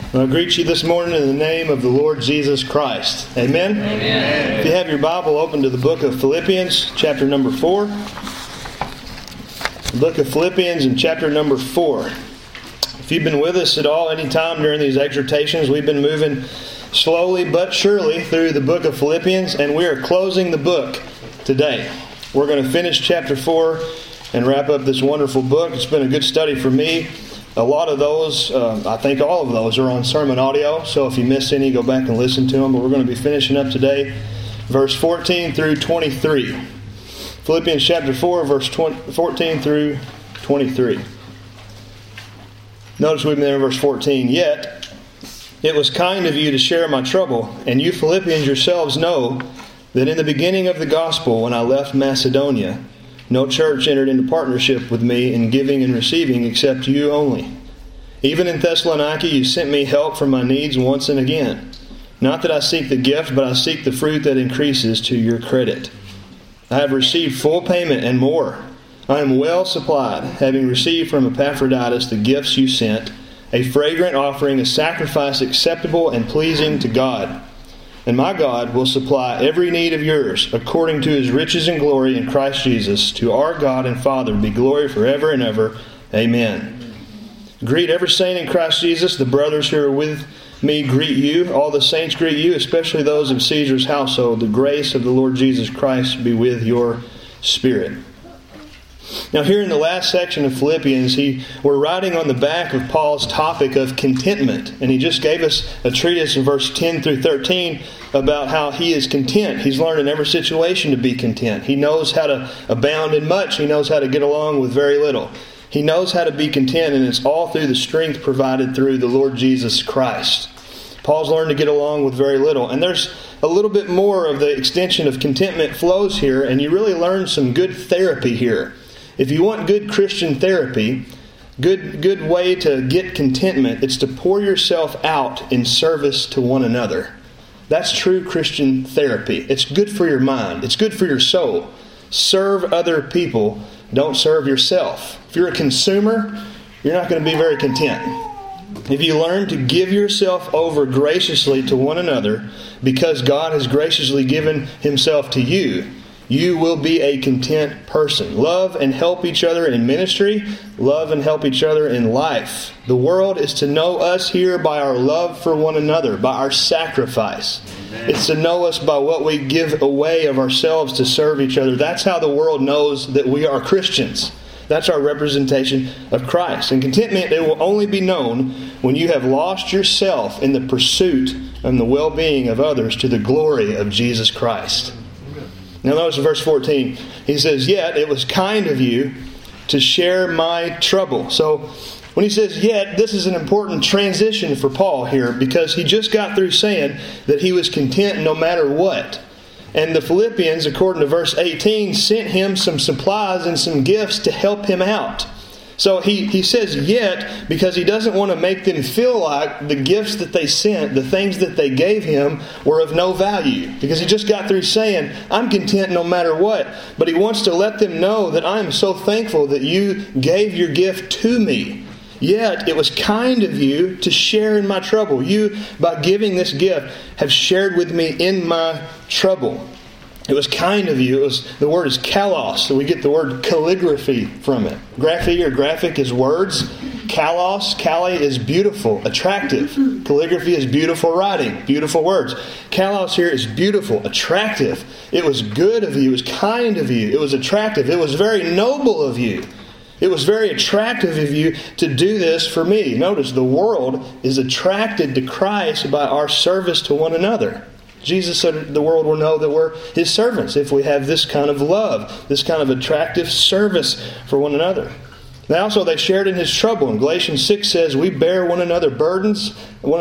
I greet you this morning in the name of the Lord Jesus Christ. Amen? Amen. If you have your Bible open to the book of Philippians, chapter number 4. The book of Philippians and chapter number 4. If you've been with us at all any time during these exhortations, we've been moving slowly but surely through the book of Philippians, and we are closing the book today. We're going to finish chapter 4 and wrap up this wonderful book. It's been a good study for me. A lot of those, I think all of those, are on sermon audio. So if you miss any, go back and listen to them. But we're going to be finishing up today, verse 14 through 23. Philippians chapter 4, verse 14 through 23. Notice we've been there in verse 14. Yet, it was kind of you to share my trouble, and you Philippians yourselves know that in the beginning of the gospel, when I left Macedonia, no church entered into partnership with me in giving and receiving except you only. Even in Thessalonica you sent me help for my needs once and again. Not that I seek the gift, but I seek the fruit that increases to your credit. I have received full payment and more. I am well supplied, having received from Epaphroditus the gifts you sent, a fragrant offering, a sacrifice acceptable and pleasing to God. And my God will supply every need of yours according to His riches and glory in Christ Jesus. To our God and Father be glory forever and ever. Amen. Greet every saint in Christ Jesus. The brothers who are with me greet you. All the saints greet you, especially those of Caesar's household. The grace of the Lord Jesus Christ be with your spirit. Now here in the last section of Philippians, we're riding on the back of Paul's topic of contentment. And he just gave us a treatise in verse 10 through 13 about how he is content. He's learned in every situation to be content. He knows how to abound in much. He knows how to get along with very little. He knows how to be content, and it's all through the strength provided through the Lord Jesus Christ. Paul's learned to get along with very little. And there's a little bit more of the extension of contentment flows here, and you really learn some good therapy here. If you want good Christian therapy, good way to get contentment, it's to pour yourself out in service to one another. That's true Christian therapy. It's good for your mind. It's good for your soul. Serve other people. Don't serve yourself. If you're a consumer, you're not going to be very content. If you learn to give yourself over graciously to one another because God has graciously given Himself to you, you will be a content person. Love and help each other in ministry. Love and help each other in life. The world is to know us here by our love for one another, by our sacrifice. Amen. It's to know us by what we give away of ourselves to serve each other. That's how the world knows that we are Christians. That's our representation of Christ. And contentment, it will only be known when you have lost yourself in the pursuit and the well-being of others to the glory of Jesus Christ. Now notice in verse 14, he says, yet it was kind of you to share my trouble. So when he says yet, this is an important transition for Paul here, because he just got through saying that he was content no matter what. And the Philippians, according to verse 18, sent him some supplies and some gifts to help him out. So he says yet because he doesn't want to make them feel like the gifts that they sent, the things that they gave him, were of no value. Because he just got through saying, I'm content no matter what. But he wants to let them know that I am so thankful that you gave your gift to me. Yet it was kind of you to share in my trouble. You, by giving this gift, have shared with me in my trouble. It was kind of you. The word is kalos, so we get the word calligraphy from it. Graphy or graphic is words. Kalos, kale is beautiful, attractive. Calligraphy is beautiful writing, beautiful words. Kalos here is beautiful, attractive. It was good of you. It was kind of you. It was attractive. It was very noble of you. It was very attractive of you to do this for me. Notice the world is attracted to Christ by our service to one another. Jesus said the world will know that we're His servants if we have this kind of love, this kind of attractive service for one another. Now also they shared in His trouble. In Galatians 6 says, we bear one another's burdens,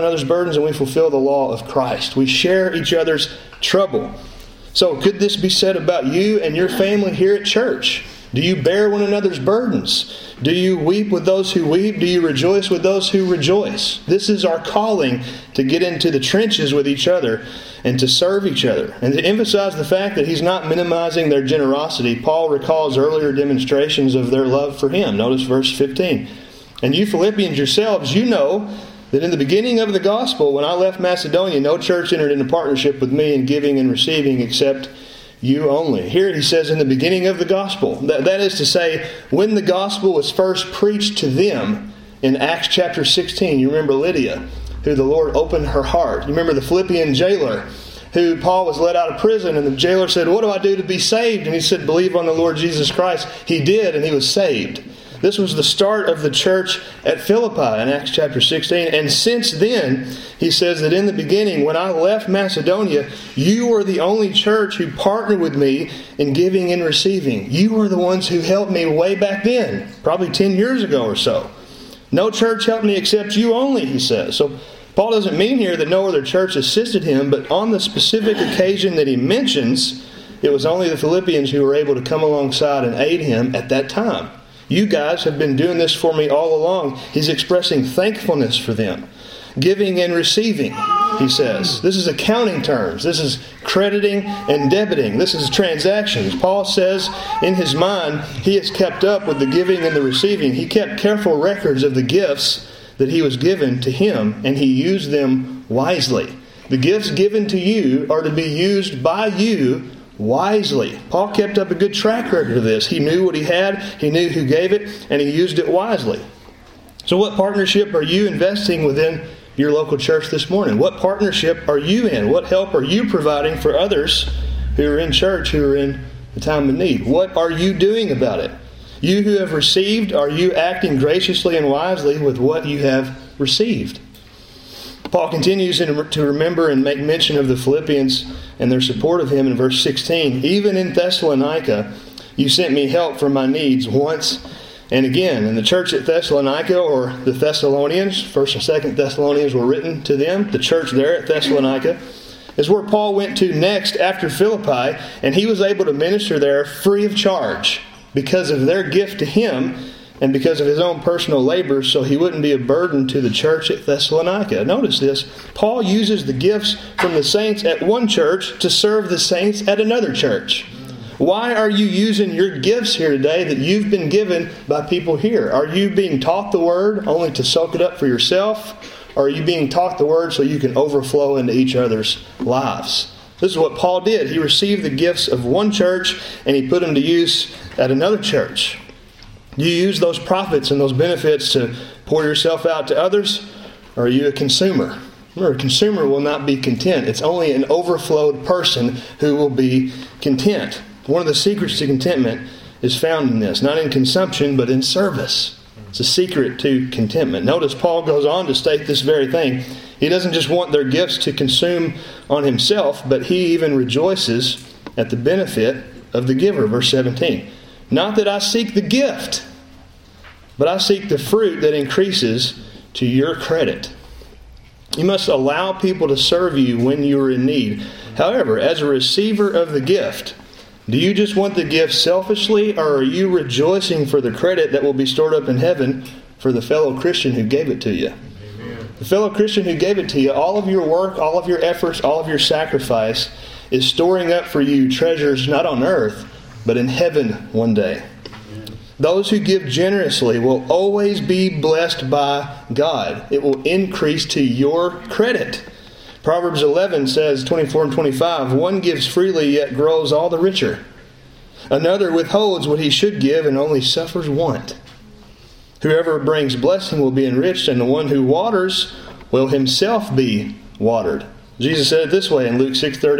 and we fulfill the law of Christ. We share each other's trouble. So could this be said about you and your family here at church? Do you bear one another's burdens? Do you weep with those who weep? Do you rejoice with those who rejoice? This is our calling, to get into the trenches with each other and to serve each other. And to emphasize the fact that he's not minimizing their generosity, Paul recalls earlier demonstrations of their love for him. Notice verse 15. And you Philippians yourselves, you know that in the beginning of the gospel, when I left Macedonia, no church entered into partnership with me in giving and receiving except you only. Here he says in the beginning of the gospel. That is to say, when the gospel was first preached to them in Acts chapter 16. You remember Lydia, who the Lord opened her heart. You remember the Philippian jailer, who Paul was let out of prison, and the jailer said, "What do I do to be saved?" And he said, "Believe on the Lord Jesus Christ." He did, and he was saved. This was the start of the church at Philippi in Acts chapter 16. And since then, he says that in the beginning, when I left Macedonia, you were the only church who partnered with me in giving and receiving. You were the ones who helped me way back then, probably 10 years ago or so. No church helped me except you only, he says. So Paul doesn't mean here that no other church assisted him, but on the specific occasion that he mentions, it was only the Philippians who were able to come alongside and aid him at that time. You guys have been doing this for me all along. He's expressing thankfulness for them. Giving and receiving, he says. This is accounting terms. This is crediting and debiting. This is transactions. Paul says in his mind, he has kept up with the giving and the receiving. He kept careful records of the gifts that he was given to him, and he used them wisely. The gifts given to you are to be used by you wisely. Paul kept up a good track record of this. He knew what he had, he knew who gave it, and he used it wisely. So what partnership are you investing within your local church this morning? What partnership are you in? What help are you providing for others who are in church, who are in the time of need? What are you doing about it? You who have received, are you acting graciously and wisely with what you have received? Paul continues to remember and make mention of the Philippians and their support of him in verse 16. Even in Thessalonica, you sent me help for my needs once and again. And the church at Thessalonica, or the Thessalonians, 1st and 2nd Thessalonians were written to them. The church there at Thessalonica is where Paul went to next after Philippi, and he was able to minister there free of charge because of their gift to him and because of his own personal labor, so he wouldn't be a burden to the church at Thessalonica. Notice this. Paul uses the gifts from the saints at one church to serve the saints at another church. Why are you using your gifts here today that you've been given by people here? Are you being taught the Word only to soak it up for yourself? Or are you being taught the Word so you can overflow into each other's lives? This is what Paul did. He received the gifts of one church and he put them to use at another church. Do you use those profits and those benefits to pour yourself out to others? Or are you a consumer? Remember, a consumer will not be content. It's only an overflowed person who will be content. One of the secrets to contentment is found in this. Not in consumption, but in service. It's a secret to contentment. Notice Paul goes on to state this very thing. He doesn't just want their gifts to consume on himself, but he even rejoices at the benefit of the giver. Verse 17. Not that I seek the gift, but I seek the fruit that increases to your credit. You must allow people to serve you when you are in need. However, as a receiver of the gift, do you just want the gift selfishly, or are you rejoicing for the credit that will be stored up in heaven for the fellow Christian who gave it to you? Amen. The fellow Christian who gave it to you, all of your work, all of your efforts, all of your sacrifice is storing up for you treasures not on earth, but in heaven one day. Those who give generously will always be blessed by God. It will increase to your credit. Proverbs 11 says, 24 and 25, one gives freely yet grows all the richer. Another withholds what he should give and only suffers want. Whoever brings blessing will be enriched, and the one who waters will himself be watered. Jesus said it this way in Luke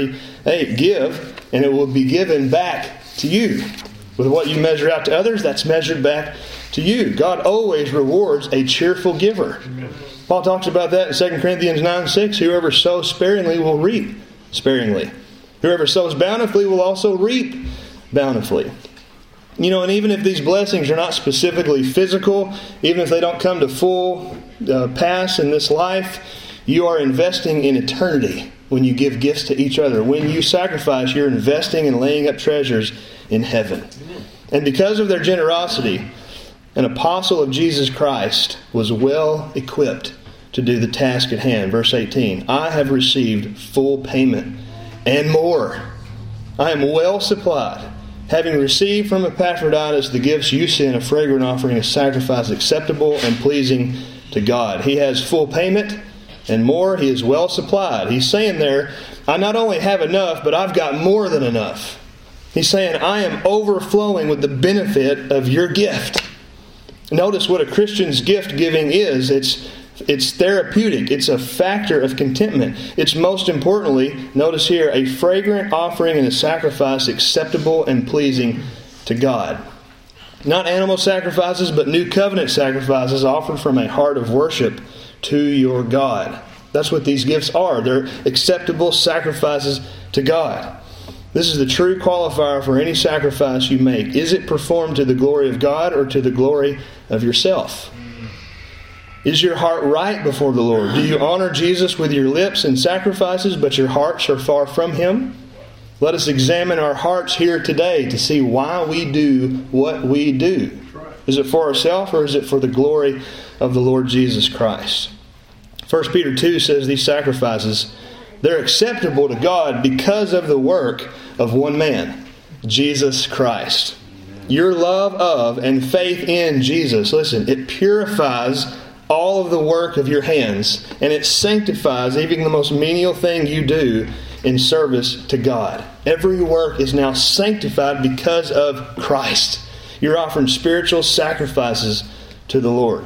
6:38, give, and it will be given back to you. With what you measure out to others, that's measured back to you. God always rewards a cheerful giver. Amen. Paul talks about that in 2 Corinthians 9:6. Whoever sows sparingly will reap sparingly. Whoever sows bountifully will also reap bountifully. You know, and even if these blessings are not specifically physical, even if they don't come to full pass in this life, you are investing in eternity when you give gifts to each other. When you sacrifice, you're investing and laying up treasures in heaven. And because of their generosity, an apostle of Jesus Christ was well equipped to do the task at hand. Verse 18, I have received full payment and more. I am well supplied, having received from Epaphroditus the gifts you sent, a fragrant offering, a sacrifice acceptable and pleasing to God. He has full payment and more. He is well supplied. He's saying there, I not only have enough, but I've got more than enough. He's saying, I am overflowing with the benefit of your gift. Notice what a Christian's gift giving is. It's therapeutic. It's a factor of contentment. It's most importantly, notice here, a fragrant offering and a sacrifice acceptable and pleasing to God. Not animal sacrifices, but new covenant sacrifices offered from a heart of worship to your God. That's what these gifts are. They're acceptable sacrifices to God. This is the true qualifier for any sacrifice you make. Is it performed to the glory of God or to the glory of yourself? Is your heart right before the Lord? Do you honor Jesus with your lips and sacrifices, but your hearts are far from Him? Let us examine our hearts here today to see why we do what we do. Is it for ourselves or is it for the glory of the Lord Jesus Christ? 1 Peter 2 says these sacrifices, they're acceptable to God because of the work of one man, Jesus Christ. Your love of and faith in Jesus, listen, it purifies all of the work of your hands, and it sanctifies even the most menial thing you do in service to God. Every work is now sanctified because of Christ. You're offering spiritual sacrifices to the Lord.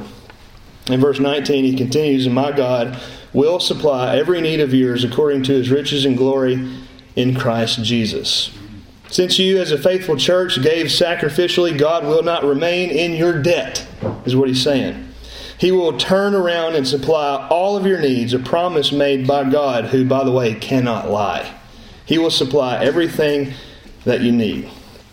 In verse 19, he continues, and my God will supply every need of yours according to His riches and glory in Christ Jesus. Since you as a faithful church gave sacrificially, God will not remain in your debt, is what he's saying. He will turn around and supply all of your needs, a promise made by God, who, by the way, cannot lie. He will supply everything that you need.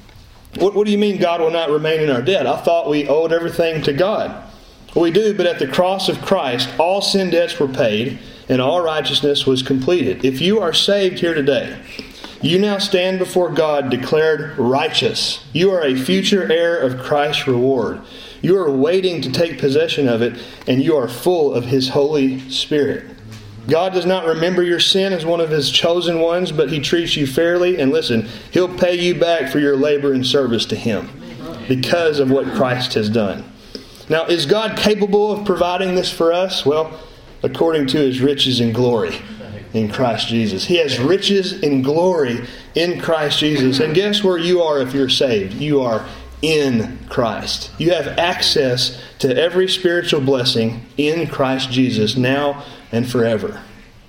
What do you mean God will not remain in our debt? I thought we owed everything to God. Well, we do, but at the cross of Christ, all sin debts were paid and all righteousness was completed. If you are saved here today, you now stand before God declared righteous. You are a future heir of Christ's reward. You are waiting to take possession of it, and you are full of His Holy Spirit. God does not remember your sin as one of His chosen ones, but He treats you fairly, and listen, He'll pay you back for your labor and service to Him because of what Christ has done. Now, is God capable of providing this for us? Well, according to His riches and glory in Christ Jesus. He has riches and glory in Christ Jesus. And guess where you are if you're saved? You are in Christ. You have access to every spiritual blessing in Christ Jesus now and forever.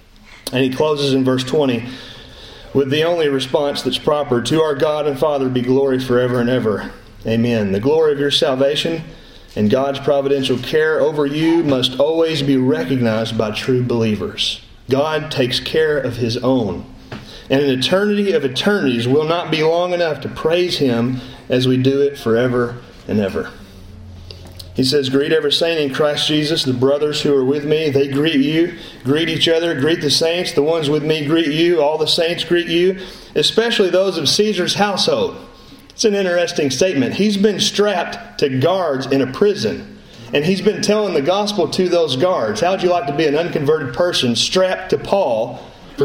And he closes in verse 20 with the only response that's proper. To our God and Father be glory forever and ever. Amen. The glory of your salvation and God's providential care over you must always be recognized by true believers. God takes care of His own. And an eternity of eternities will not be long enough to praise Him as we do it forever and ever. He says, greet every saint in Christ Jesus. The brothers who are with me, they greet you. Greet each other. Greet the saints. The ones with me greet you. All the saints greet you, especially those of Caesar's household. It's an interesting statement. He's been strapped to guards in a prison. And he's been telling the gospel to those guards. How would you like to be an unconverted person strapped to Paul for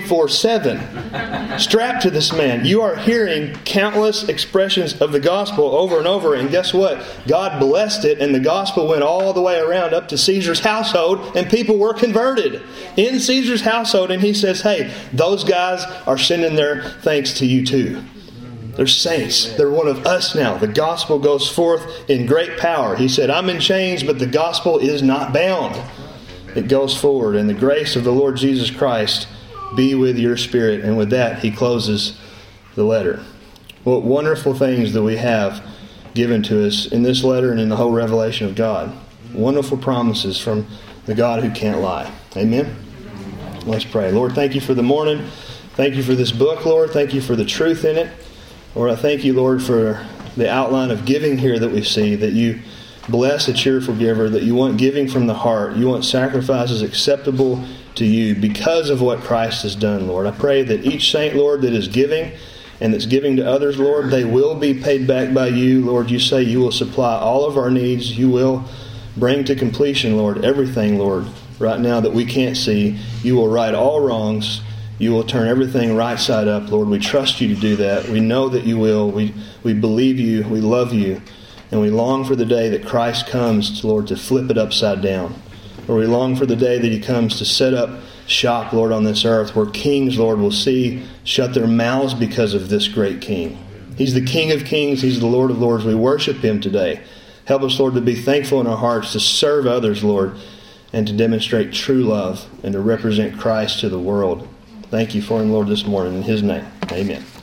24/7? Strapped to this man. You are hearing countless expressions of the gospel over and over. And guess what? God blessed it, and the gospel went all the way around up to Caesar's household, and people were converted in Caesar's household. And he says, hey, those guys are sending their thanks to you too. They're saints. They're one of us now. The gospel goes forth in great power. He said, I'm in chains, but the gospel is not bound. It goes forward. And the grace of the Lord Jesus Christ be with your spirit. And with that, he closes the letter. What wonderful things that we have given to us in this letter and in the whole revelation of God. Wonderful promises from the God who can't lie. Amen? Let's pray. Lord, thank you for the morning. Thank you for this book, Lord. Thank you for the truth in it. Lord, I thank you, Lord, for the outline of giving here that we see, that you bless a cheerful giver, that you want giving from the heart. You want sacrifices acceptable to you because of what Christ has done, Lord. I pray that each saint, Lord, that is giving and that's giving to others, Lord, they will be paid back by you. Lord, you say you will supply all of our needs. You will bring to completion, Lord, everything, Lord, right now that we can't see. You will right all wrongs. You will turn everything right side up, Lord. We trust you to do that. We know that you will. We believe you. We love you. And we long for the day that Christ comes, Lord, to flip it upside down. Lord, we long for the day that He comes to set up shop, Lord, on this earth, where kings, Lord, will shut their mouths because of this great King. He's the King of kings. He's the Lord of lords. We worship Him today. Help us, Lord, to be thankful in our hearts, to serve others, Lord, and to demonstrate true love and to represent Christ to the world. Thank you for Him, Lord, this morning. In His name, amen.